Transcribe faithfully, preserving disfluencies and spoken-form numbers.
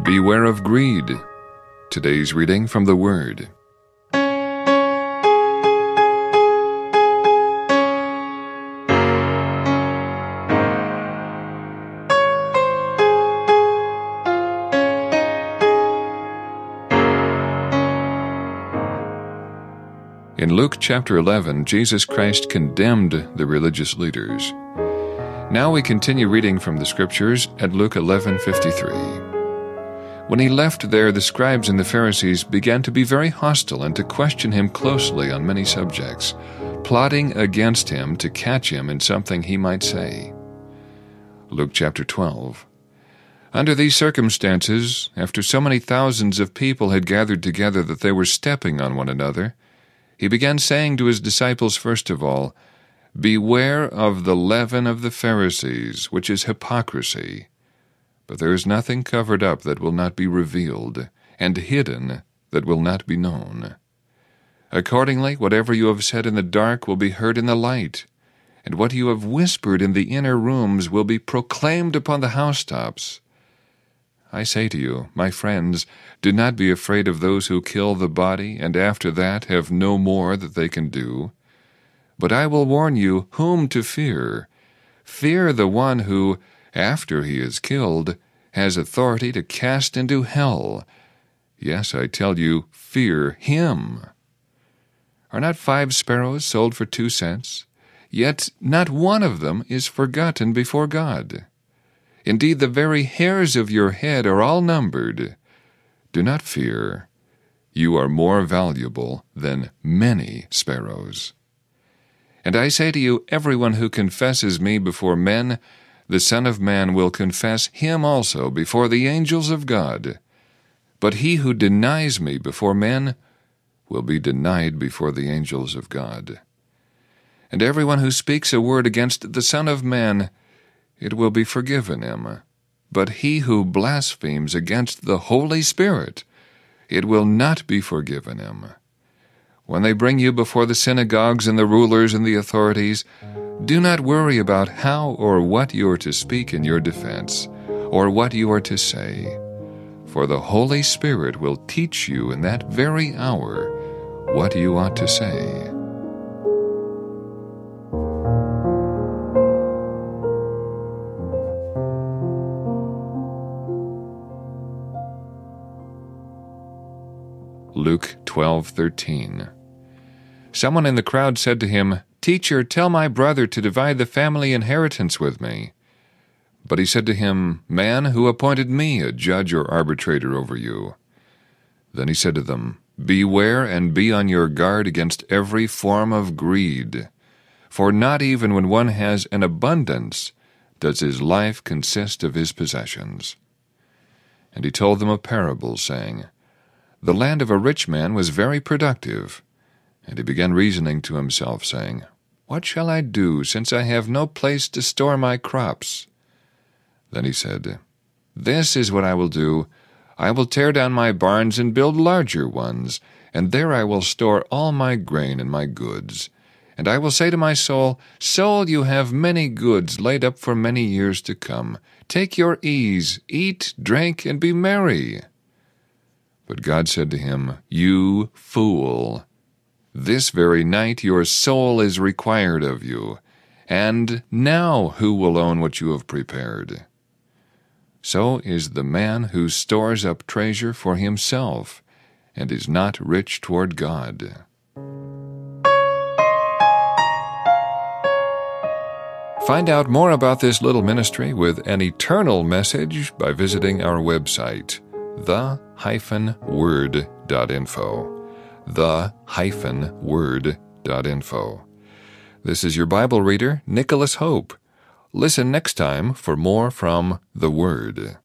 Beware of greed. Today's reading from the Word. In Luke chapter eleven, Jesus Christ condemned the religious leaders. Now we continue reading from the Scriptures at Luke eleven fifty-three. When he left there, the scribes and the Pharisees began to be very hostile and to question him closely on many subjects, plotting against him to catch him in something he might say. Luke chapter twelve. Under these circumstances, after so many thousands of people had gathered together that they were stepping on one another, he began saying to his disciples first of all, "Beware of the leaven of the Pharisees, which is hypocrisy. But there is nothing covered up that will not be revealed, and hidden that will not be known. Accordingly, whatever you have said in the dark will be heard in the light, and what you have whispered in the inner rooms will be proclaimed upon the housetops. I say to you, my friends, do not be afraid of those who kill the body, and after that have no more that they can do. But I will warn you whom to fear. Fear the one who, after he is killed, has authority to cast into hell. Yes, I tell you, fear him. Are not five sparrows sold for two cents? Yet not one of them is forgotten before God. Indeed, the very hairs of your head are all numbered. Do not fear. You are more valuable than many sparrows. And I say to you, everyone who confesses me before men, the Son of Man will confess him also before the angels of God. But he who denies me before men will be denied before the angels of God. And everyone who speaks a word against the Son of Man, it will be forgiven him. But he who blasphemes against the Holy Spirit, it will not be forgiven him. When they bring you before the synagogues and the rulers and the authorities, do not worry about how or what you are to speak in your defense, or what you are to say. For the Holy Spirit will teach you in that very hour what you ought to say. Luke twelve thirteen. Someone in the crowd said to him, "Teacher, tell my brother to divide the family inheritance with me." But he said to him, "Man, who appointed me a judge or arbitrator over you?" Then he said to them, "Beware and be on your guard against every form of greed. For not even when one has an abundance does his life consist of his possessions." And he told them a parable, saying, "The land of a rich man was very productive. And he began reasoning to himself, saying, What shall I do, since I have no place to store my crops? Then he said, This is what I will do. I will tear down my barns and build larger ones, and there I will store all my grain and my goods. And I will say to my soul, Soul, you have many goods laid up for many years to come. Take your ease, eat, drink, and be merry. But God said to him, You fool! This very night your soul is required of you, and now who will own what you have prepared? So is the man who stores up treasure for himself, and is not rich toward God. Find out more about this little ministry with an eternal message by visiting our website, the hyphen word dot info. the hyphen word dot info. This is your Bible reader, Nicholas Hope. Listen next time for more from the Word.